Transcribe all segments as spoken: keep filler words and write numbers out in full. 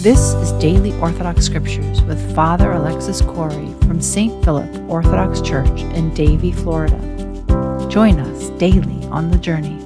This is Daily Orthodox Scriptures with Father Alexis Corey from Saint Philip Orthodox Church in Davie, Florida. Join us daily on the journey.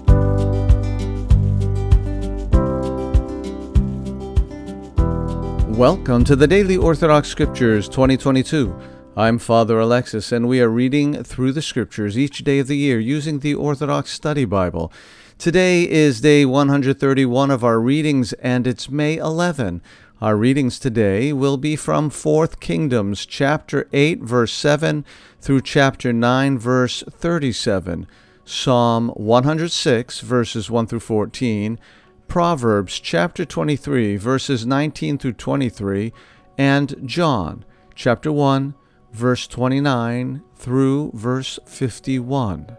Welcome to the Daily Orthodox Scriptures twenty twenty-two. I'm Father Alexis, and we are reading through the Scriptures each day of the year using the Orthodox Study Bible. Today is day one hundred thirty-one of our readings, and it's May eleventh. Our readings today will be from Fourth Kingdoms, chapter eight, verse seven, through chapter nine, verse thirty-seven, Psalm one hundred six, verses one through fourteen, Proverbs, chapter twenty-three, verses nineteen through twenty-three, and John, chapter one, verse twenty-nine through verse fifty-one.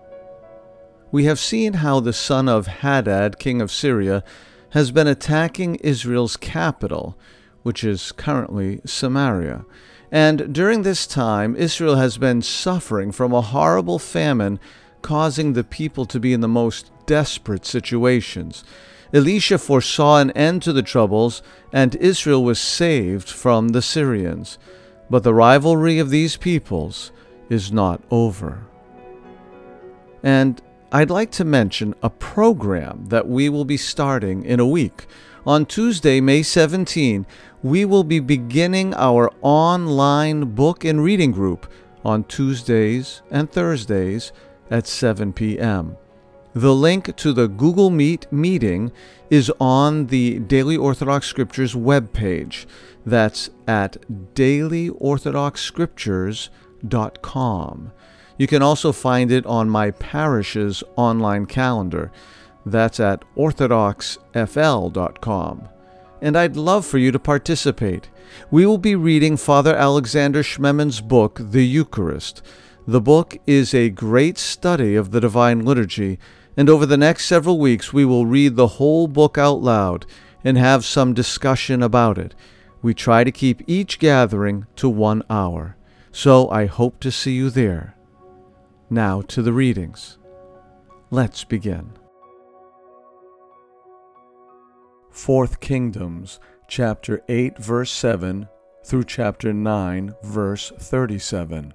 We have seen how the son of Hadad, king of Syria, has been attacking Israel's capital, which is currently Samaria. And during this time, Israel has been suffering from a horrible famine, causing the people to be in the most desperate situations. Elisha foresaw an end to the troubles, and Israel was saved from the Syrians. But the rivalry of these peoples is not over. And I'd like to mention a program that we will be starting in a week. On Tuesday, May seventeenth, we will be beginning our online book and reading group on Tuesdays and Thursdays at seven p.m. The link to the Google Meet meeting is on the Daily Orthodox Scriptures webpage. That's at daily orthodox scriptures dot com. You can also find it on my parish's online calendar. That's at orthodox f l dot com. And I'd love for you to participate. We will be reading Father Alexander Schmemann's book, The Eucharist. The book is a great study of the Divine Liturgy, and over the next several weeks we will read the whole book out loud and have some discussion about it. We try to keep each gathering to one hour, so I hope to see you there. Now to the readings. Let's begin. Fourth Kingdoms, chapter eight, verse seven, through chapter nine, verse thirty-seven.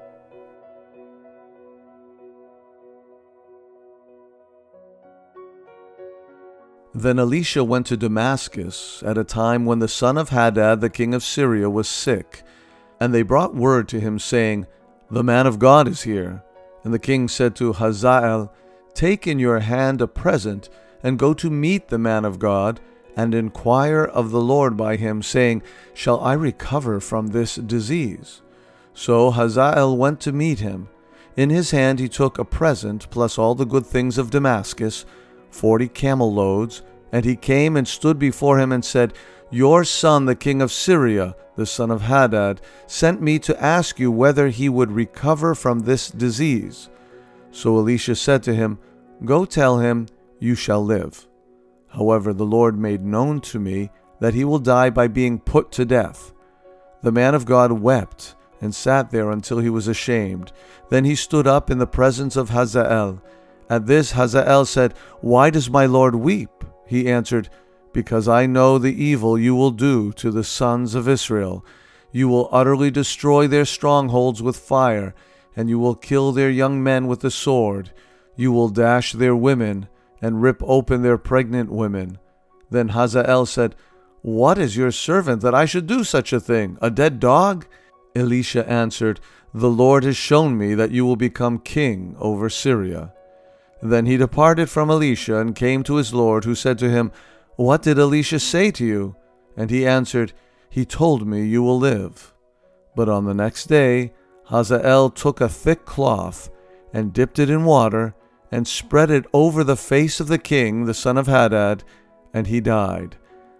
Then Elisha went to Damascus at a time when the son of Hadad, the king of Syria, was sick. And they brought word to him, saying, "The man of God is here." And the king said to Hazael, "Take in your hand a present, and go to meet the man of God, and inquire of the Lord by him, saying, Shall I recover from this disease?" So Hazael went to meet him. In his hand he took a present, plus all the good things of Damascus, forty camel loads, and he came and stood before him and said, "Your son, the king of Syria, the son of Hadad, sent me to ask you whether he would recover from this disease." So Elisha said to him, "Go tell him, you shall live. However, the Lord made known to me that he will die by being put to death." The man of God wept and sat there until he was ashamed. Then he stood up in the presence of Hazael. At this Hazael said, "Why does my Lord weep?" He answered, "Because I know the evil you will do to the sons of Israel. You will utterly destroy their strongholds with fire, and you will kill their young men with the sword. You will dash their women, and rip open their pregnant women." Then Hazael said, "What is your servant that I should do such a thing? A dead dog?" Elisha answered, "The Lord has shown me that you will become king over Syria." Then he departed from Elisha and came to his Lord, who said to him, "What did Elisha say to you?" And he answered, "He told me you will live." But on the next day Hazael took a thick cloth and dipped it in water and spread it over the face of the king, the son of Hadad, and he died.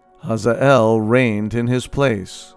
Hazael reigned in his place.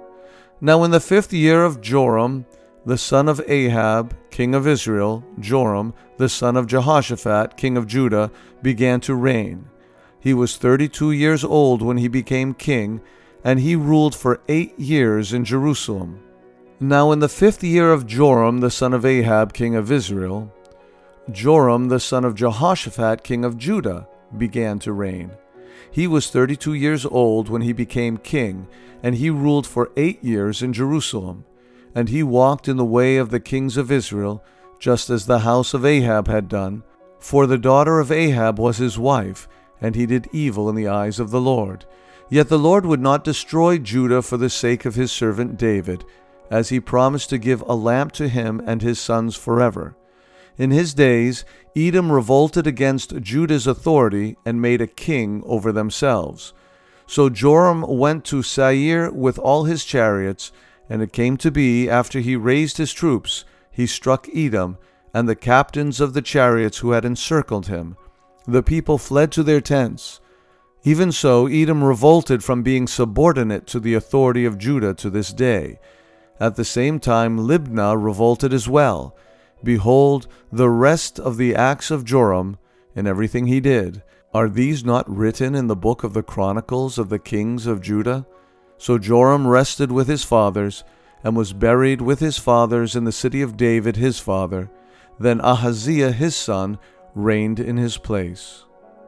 Now in the fifth year of Joram, the son of Ahab, king of Israel, Joram, the son of Jehoshaphat, king of Judah, began to reign. He was thirty-two years old when he became king, and he ruled for eight years in Jerusalem. Now in the fifth year of Joram, the son of Ahab, king of Israel, Joram, the son of Jehoshaphat, king of Judah, began to reign. He was thirty-two years old when he became king, and he ruled for eight years in Jerusalem. And he walked in the way of the kings of Israel, just as the house of Ahab had done. For the daughter of Ahab was his wife, and he did evil in the eyes of the Lord. Yet the Lord would not destroy Judah for the sake of his servant David, as he promised to give a lamp to him and his sons forever. In his days, Edom revolted against Judah's authority and made a king over themselves. So Joram went to Seir with all his chariots, and it came to be, after he raised his troops, he struck Edom and the captains of the chariots who had encircled him. The people fled to their tents. Even so, Edom revolted from being subordinate to the authority of Judah to this day. At the same time, Libnah revolted as well. Behold, the rest of the acts of Joram, and everything he did, are these not written in the book of the Chronicles of the kings of Judah? So Joram rested with his fathers, and was buried with his fathers in the city of David his father. Then Ahaziah his son reigned in his place.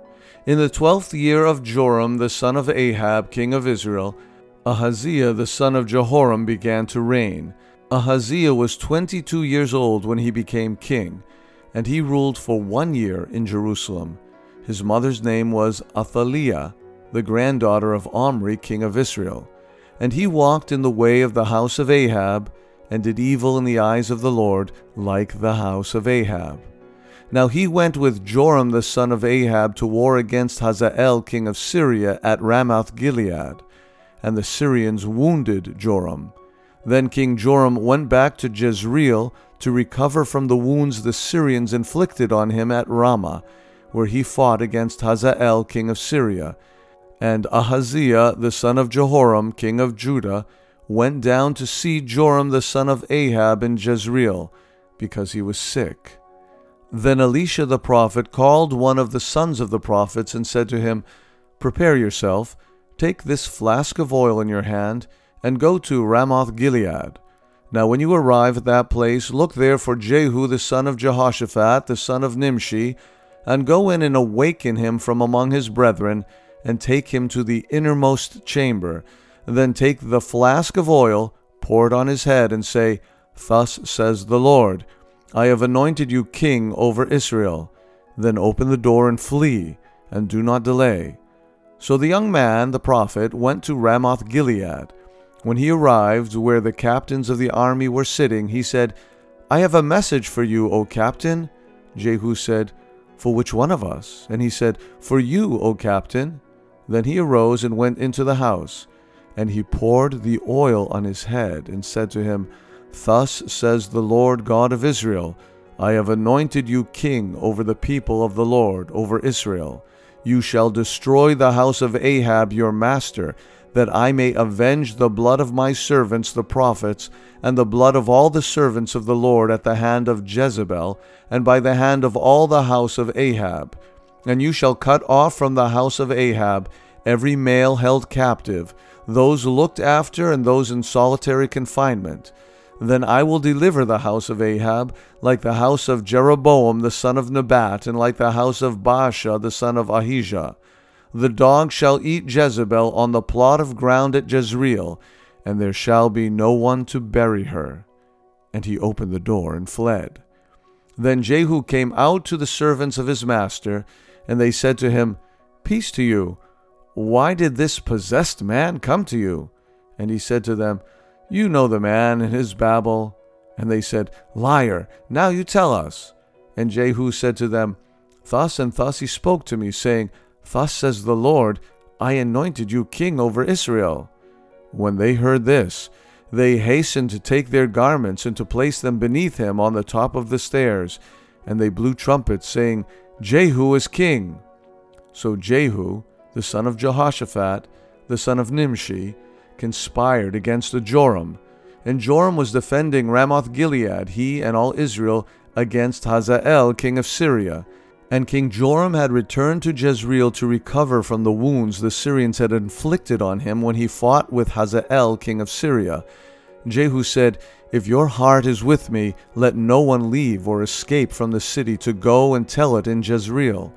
In the twelfth year of Joram the son of Ahab king of Israel, Ahaziah the son of Jehoram began to reign. Ahaziah was twenty-two years old when he became king, and he ruled for one year in Jerusalem. His mother's name was Athaliah, the granddaughter of Omri king of Israel. And he walked in the way of the house of Ahab, and did evil in the eyes of the Lord, like the house of Ahab. Now he went with Joram the son of Ahab to war against Hazael king of Syria at Ramoth Gilead, and the Syrians wounded Joram. Then King Joram went back to Jezreel to recover from the wounds the Syrians inflicted on him at Ramah, where he fought against Hazael king of Syria. And Ahaziah the son of Jehoram king of Judah went down to see Joram the son of Ahab in Jezreel, because he was sick. Then Elisha the prophet called one of the sons of the prophets and said to him, Prepare yourself, take this flask of oil in your hand, and go to Ramoth Gilead. Now when you arrive at that place, look there for Jehu the son of Jehoshaphat, the son of Nimshi, and go in and awaken him from among his brethren, and take him to the innermost chamber. Then take the flask of oil, pour it on his head, and say, Thus says the Lord, I have anointed you king over Israel. Then open the door and flee, and do not delay. So the young man, the prophet, went to Ramoth Gilead. When he arrived where the captains of the army were sitting, he said, I have a message for you, O captain. Jehu said, For which one of us? And he said, For you, O captain. Then he arose and went into the house, and he poured the oil on his head, and said to him, Thus says the Lord God of Israel, I have anointed you king over the people of the Lord, over Israel. You shall destroy the house of Ahab your master, that I may avenge the blood of my servants the prophets, and the blood of all the servants of the Lord at the hand of Jezebel, and by the hand of all the house of Ahab. And you shall cut off from the house of Ahab every male held captive, those looked after and those in solitary confinement. Then I will deliver the house of Ahab, like the house of Jeroboam the son of Nebat, and like the house of Baasha the son of Ahijah. The dog shall eat Jezebel on the plot of ground at Jezreel, and there shall be no one to bury her. And he opened the door and fled. Then Jehu came out to the servants of his master, and they said to him, Peace to you. Why did this possessed man come to you? And he said to them, You know the man and his babble. And they said, Liar, now you tell us. And Jehu said to them, Thus and thus he spoke to me, saying, Thus says the Lord, I anointed you king over Israel. When they heard this, they hastened to take their garments and to place them beneath him on the top of the stairs. And they blew trumpets, saying, Jehu is king. So Jehu, the son of Jehoshaphat, the son of Nimshi, conspired against Joram. And Joram was defending Ramoth Gilead, he and all Israel, against Hazael king of Syria. And King Joram had returned to Jezreel to recover from the wounds the Syrians had inflicted on him when he fought with Hazael king of Syria. Jehu said, If your heart is with me, let no one leave or escape from the city to go and tell it in Jezreel.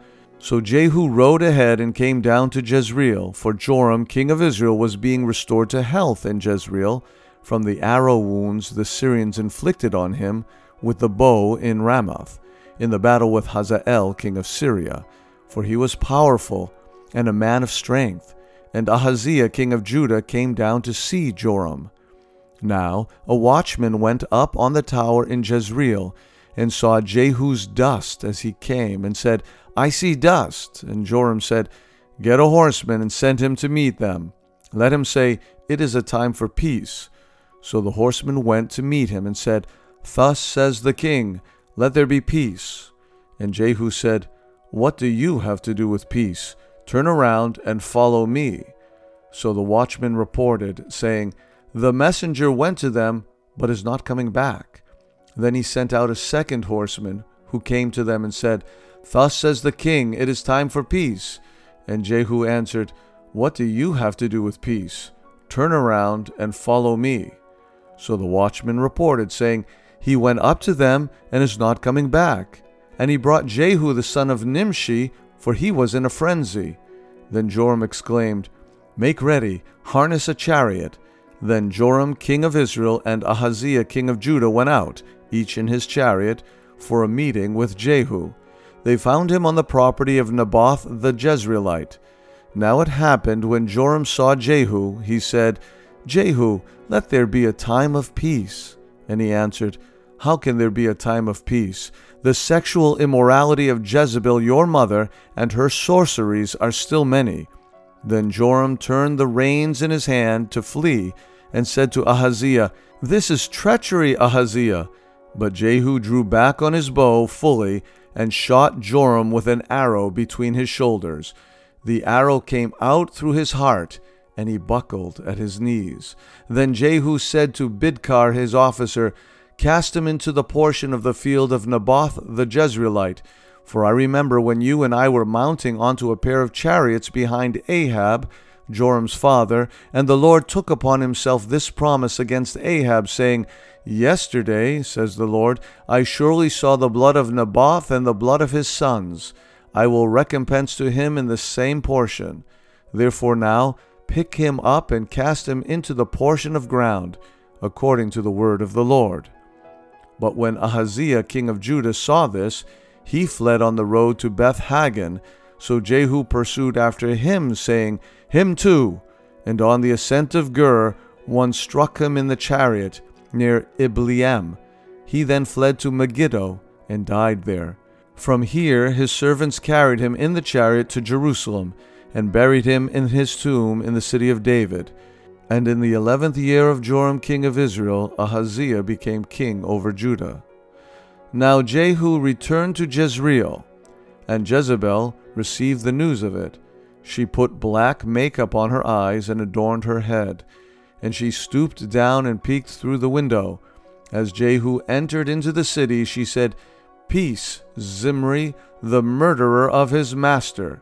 So Jehu rode ahead and came down to Jezreel, for Joram king of Israel was being restored to health in Jezreel from the arrow wounds the Syrians inflicted on him with the bow in Ramoth, in the battle with Hazael king of Syria. For he was powerful and a man of strength, and Ahaziah king of Judah came down to see Joram. Now a watchman went up on the tower in Jezreel, and saw Jehu's dust as he came, and said, I see dust. And Joram said, Get a horseman and send him to meet them. Let him say, It is a time for peace. So the horseman went to meet him and said, Thus says the king, Let there be peace. And Jehu said, What do you have to do with peace? Turn around and follow me. So the watchman reported, saying, The messenger went to them, but is not coming back. Then he sent out a second horseman, who came to them and said, Thus says the king, It is time for peace. And Jehu answered, What do you have to do with peace? Turn around and follow me. So the watchman reported, saying, He went up to them and is not coming back. And he brought Jehu the son of Nimshi, for he was in a frenzy. Then Joram exclaimed, Make ready, harness a chariot. Then Joram king of Israel and Ahaziah king of Judah went out, each in his chariot, for a meeting with Jehu. They found him on the property of Naboth the Jezreelite. Now it happened, when Joram saw Jehu, he said, Jehu, let there be a time of peace. And he answered, How can there be a time of peace? The sexual immorality of Jezebel your mother and her sorceries are still many. Then Joram turned the reins in his hand to flee, and said to Ahaziah, This is treachery, Ahaziah. But Jehu drew back on his bow fully, and shot Joram with an arrow between his shoulders. The arrow came out through his heart, and he buckled at his knees. Then Jehu said to Bidkar his officer, Cast him into the portion of the field of Naboth the Jezreelite. For I remember when you and I were mounting onto a pair of chariots behind Ahab, Joram's father, and the Lord took upon himself this promise against Ahab, saying, Yesterday, says the Lord, I surely saw the blood of Naboth and the blood of his sons. I will recompense to him in the same portion. Therefore now pick him up and cast him into the portion of ground, according to the word of the Lord. But when Ahaziah king of Judah saw this, he fled on the road to Beth-Hagan. So Jehu pursued after him, saying, Him too. And on the ascent of Gur, one struck him in the chariot, near Ibleam. He then fled to Megiddo, and died there. From here his servants carried him in the chariot to Jerusalem, and buried him in his tomb in the city of David. And in the eleventh year of Joram king of Israel, Ahaziah became king over Judah. Now Jehu returned to Jezreel, and Jezebel received the news of it. She put black makeup on her eyes and adorned her head, and she stooped down and peeked through the window. As Jehu entered into the city, she said, Peace, Zimri, the murderer of his master.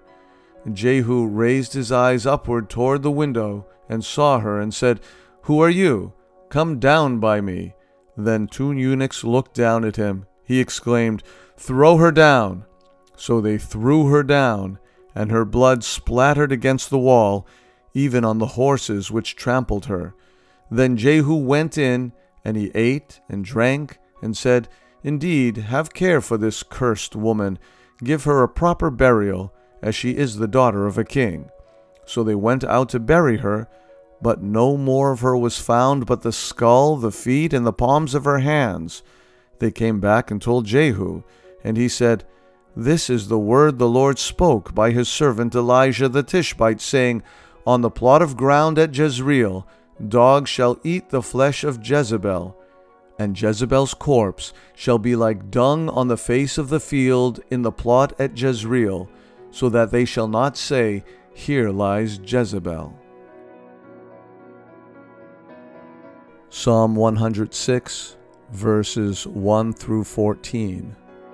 Jehu raised his eyes upward toward the window, and saw her, and said, Who are you? Come down by me. Then two eunuchs looked down at him. He exclaimed, Throw her down. So they threw her down, and her blood splattered against the wall, even on the horses which trampled her. Then Jehu went in, and he ate and drank, and said, Indeed, have care for this cursed woman. Give her a proper burial, as she is the daughter of a king. So they went out to bury her, but no more of her was found but the skull, the feet, and the palms of her hands. They came back and told Jehu, and he said, This is the word the Lord spoke by his servant Elijah the Tishbite, saying, On the plot of ground at Jezreel, dogs shall eat the flesh of Jezebel, and Jezebel's corpse shall be like dung on the face of the field in the plot at Jezreel, so that they shall not say, Here lies Jezebel. Psalm one hundred six, verses one through fourteen.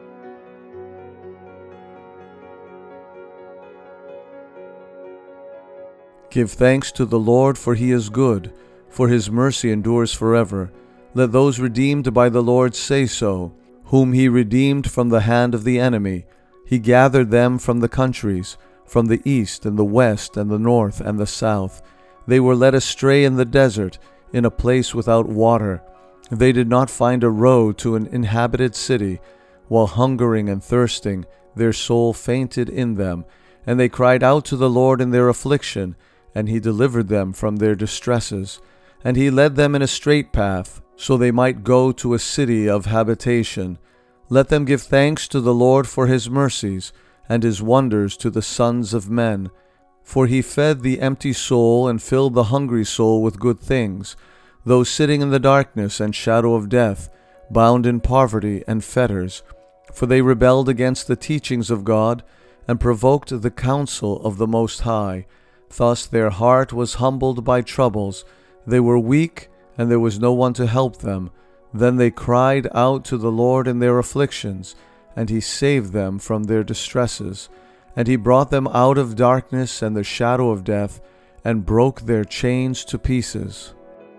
Give thanks to the Lord, for he is good, for his mercy endures forever. Let those redeemed by the Lord say so, whom he redeemed from the hand of the enemy, He gathered them from the countries, from the east and the west and the north and the south. They were led astray in the desert, in a place without water. They did not find a road to an inhabited city. While hungering and thirsting, their soul fainted in them, and they cried out to the Lord in their affliction, and he delivered them from their distresses. And he led them in a straight path, so they might go to a city of habitation. Let them give thanks to the Lord for his mercies, and his wonders to the sons of men. For he fed the empty soul and filled the hungry soul with good things. Those sitting in the darkness and shadow of death, bound in poverty and fetters. For they rebelled against the teachings of God, and provoked the counsel of the Most High. Thus their heart was humbled by troubles. They were weak, and there was no one to help them. Then they cried out to the Lord in their afflictions, and he saved them from their distresses. And he brought them out of darkness and the shadow of death, and broke their chains to pieces.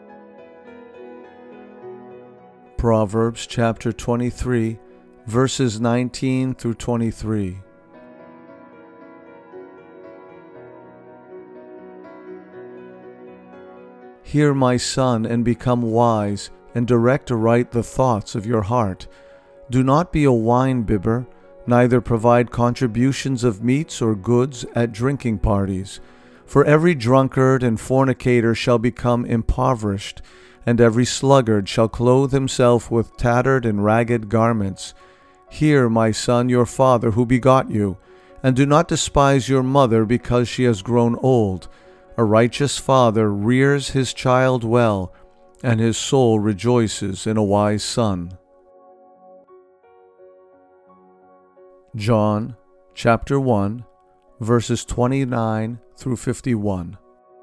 Proverbs chapter twenty-three, verses nineteen through twenty-three. Hear, my son, and become wise, and direct aright the thoughts of your heart. Do not be a wine-bibber, neither provide contributions of meats or goods at drinking parties. For every drunkard and fornicator shall become impoverished, and every sluggard shall clothe himself with tattered and ragged garments. Hear, my son, your father who begot you, and do not despise your mother because she has grown old. A righteous father rears his child well, and his soul rejoices in a wise son. John chapter one, verses twenty-nine through fifty-one.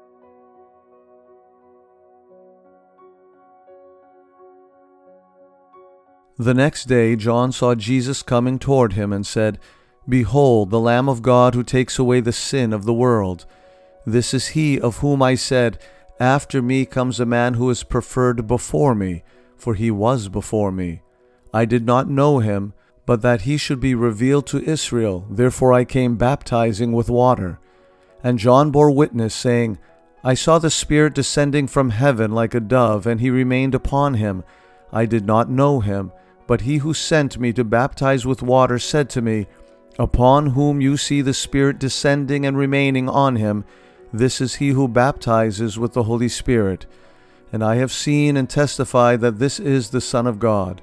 The next day John saw Jesus coming toward him and said, Behold, the Lamb of God who takes away the sin of the world. This is he of whom I said, After me comes a man who is preferred before me, for he was before me. I did not know him, but that he should be revealed to Israel. Therefore I came baptizing with water. And John bore witness, saying, I saw the Spirit descending from heaven like a dove, and he remained upon him. I did not know him, but he who sent me to baptize with water said to me, Upon whom you see the Spirit descending and remaining on him, this is he who baptizes with the Holy Spirit. And I have seen and testified that this is the Son of God.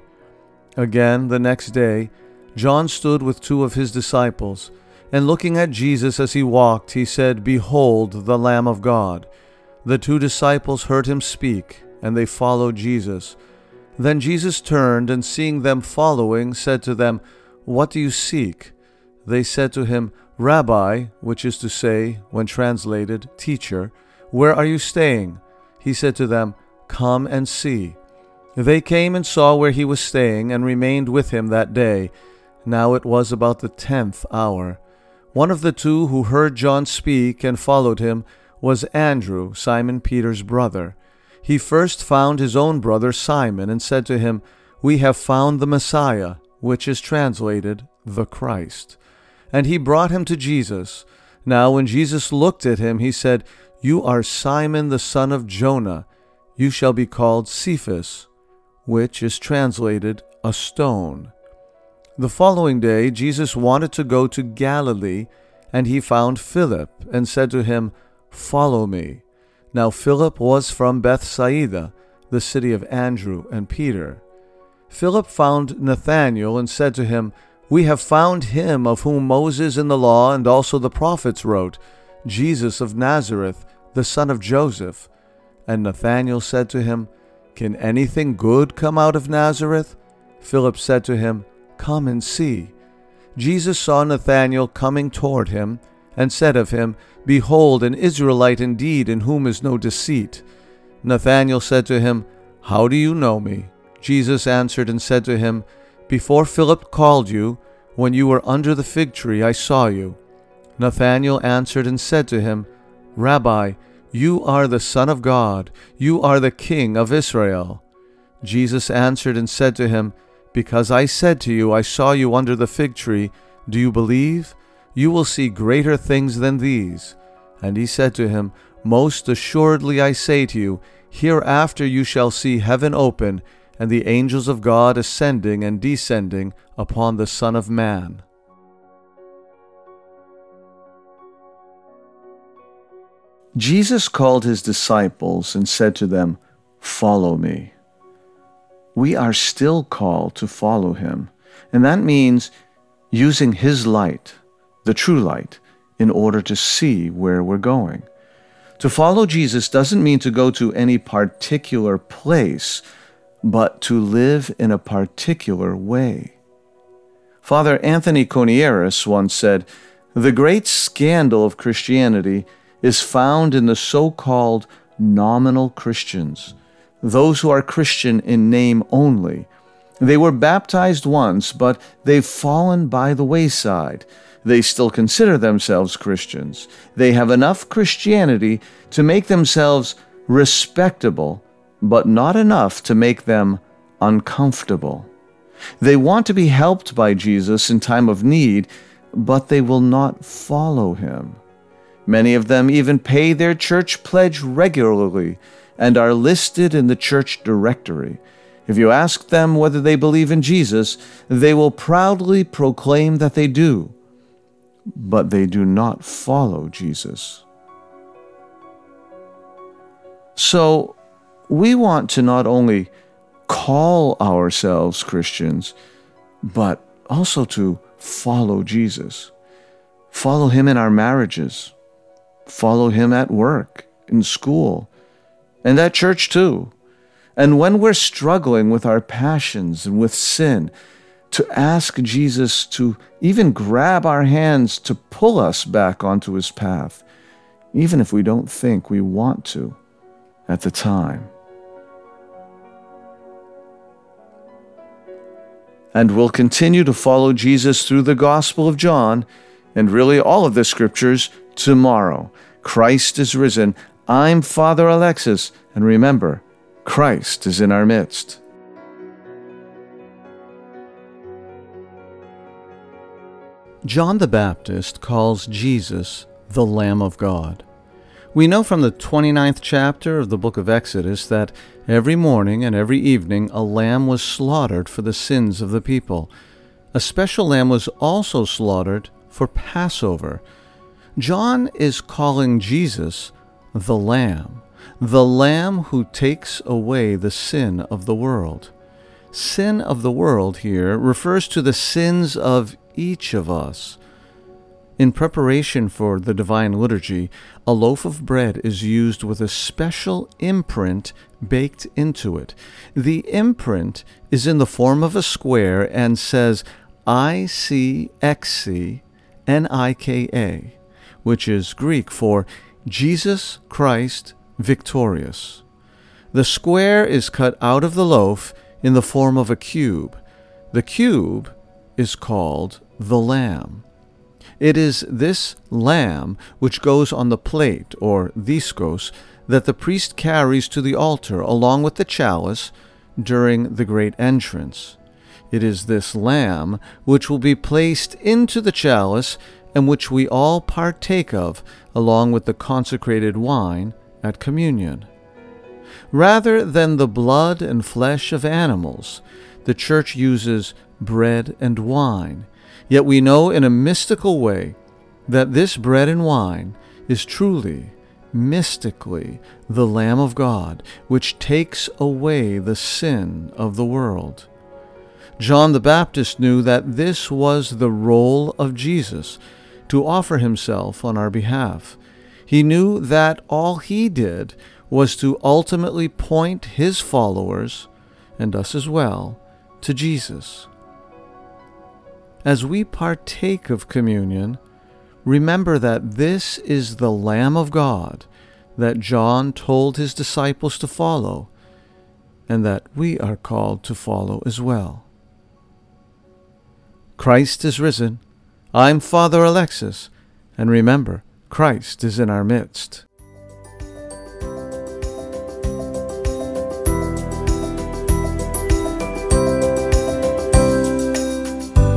Again, the next day, John stood with two of his disciples, and looking at Jesus as he walked, he said, Behold, the Lamb of God. The two disciples heard him speak, and they followed Jesus. Then Jesus turned, and seeing them following, said to them, What do you seek? They said to him, Rabbi, which is to say, when translated, teacher, where are you staying? He said to them, Come and see. They came and saw where he was staying, and remained with him that day. Now it was about the tenth hour. One of the two who heard John speak and followed him was Andrew, Simon Peter's brother. He first found his own brother Simon, and said to him, We have found the Messiah, which is translated, the Christ. And he brought him to Jesus. Now when Jesus looked at him, he said, You are Simon the son of Jonah. You shall be called Cephas, which is translated, a stone. The following day Jesus wanted to go to Galilee, and he found Philip, and said to him, Follow me. Now Philip was from Bethsaida, the city of Andrew and Peter. Philip found Nathanael, and said to him, We have found him of whom Moses in the law and also the prophets wrote, Jesus of Nazareth, the son of Joseph. And Nathanael said to him, Can anything good come out of Nazareth? Philip said to him, Come and see. Jesus saw Nathanael coming toward him, and said of him, Behold, an Israelite indeed, in whom is no deceit. Nathanael said to him, How do you know me? Jesus answered and said to him, Before Philip called you, when you were under the fig tree, I saw you. Nathanael answered and said to him, Rabbi, you are the Son of God, you are the King of Israel. Jesus answered and said to him, Because I said to you, I saw you under the fig tree, Do you believe? You will see greater things than these. And he said to him, Most assuredly I say to you, hereafter you shall see heaven open, and the angels of God ascending and descending upon the Son of Man. Jesus called his disciples and said to them, Follow me. We are still called to follow him, and that means using his light, the true light, in order to see where we're going. To follow Jesus doesn't mean to go to any particular place, but to live in a particular way. Father Anthony Conieris once said, The great scandal of Christianity is found in the so-called nominal Christians, those who are Christian in name only. They were baptized once, but they've fallen by the wayside. They still consider themselves Christians. They have enough Christianity to make themselves respectable, but not enough to make them uncomfortable. They want to be helped by Jesus in time of need, but they will not follow him. Many of them even pay their church pledge regularly and are listed in the church directory. If you ask them whether they believe in Jesus, they will proudly proclaim that they do, but they do not follow Jesus. So, we want to not only call ourselves Christians, but also to follow Jesus. Follow him in our marriages. Follow him at work, in school, and at church too. And when we're struggling with our passions and with sin, to ask Jesus to even grab our hands to pull us back onto his path, even if we don't think we want to at the time. And we'll continue to follow Jesus through the Gospel of John, and really all of the Scriptures, tomorrow. Christ is risen. I'm Father Alexis, and remember, Christ is in our midst. John the Baptist calls Jesus the Lamb of God. We know from the twenty-ninth chapter of the book of Exodus that every morning and every evening a lamb was slaughtered for the sins of the people. A special lamb was also slaughtered for Passover. John is calling Jesus the Lamb, the Lamb who takes away the sin of the world. Sin of the world here refers to the sins of each of us. In preparation for the Divine Liturgy, a loaf of bread is used with a special imprint baked into it. The imprint is in the form of a square and says I C X C N I K A, which is Greek for Jesus Christ Victorious. The square is cut out of the loaf in the form of a cube. The cube is called the Lamb. It is this lamb which goes on the plate, or diskos, that the priest carries to the altar along with the chalice during the great entrance. It is this lamb which will be placed into the chalice and which we all partake of along with the consecrated wine at communion. Rather than the blood and flesh of animals, the Church uses bread and wine. Yet we know in a mystical way that this bread and wine is truly, mystically, the Lamb of God, which takes away the sin of the world. John the Baptist knew that this was the role of Jesus, to offer himself on our behalf. He knew that all he did was to ultimately point his followers, and us as well, to Jesus. As we partake of communion, remember that this is the Lamb of God that John told his disciples to follow, and that we are called to follow as well. Christ is risen. I'm Father Alexis, and remember, Christ is in our midst.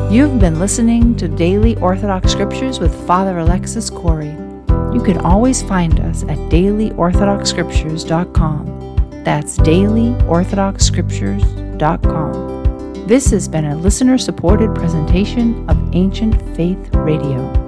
You've been listening to Daily Orthodox Scriptures with Father Alexis Corey. You can always find us at daily orthodox scriptures dot com. That's daily orthodox scriptures dot com. This has been a listener-supported presentation of Ancient Faith Radio.